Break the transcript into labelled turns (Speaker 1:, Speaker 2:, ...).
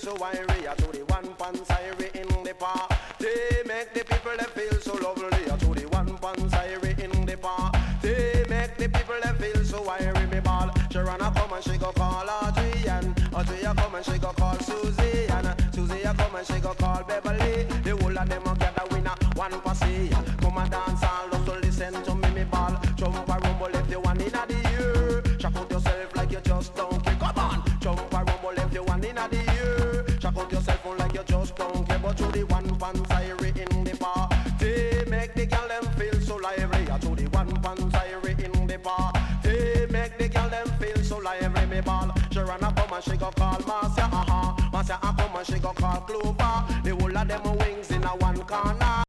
Speaker 1: so wiry. To the one pan siren in the park. They make the people that feel so lovely. To the one pan siren in the park. They make the people that feel so wiry. Me ball. Sharana come and she go call Adrian. Adrian come and she go call Susie. And Susie come and she go call Beverly. The whole of them gather win a one posse. Come and dance all just to listen to me ball. Jump a rumble if you want in the ear. Shock out yourself like you just don't care. Come on, jump a rumble if you want in the ear. Shock out yourself like you just don't care. But to the one pan siren in the bar, they make the girl them feel so lively. To the one pan siren in the bar, they make the girl them feel so lively. Me ball, Sharana come and she go call Marcia, Marcia come and she go call Clover. The whole of them wings in a one corner.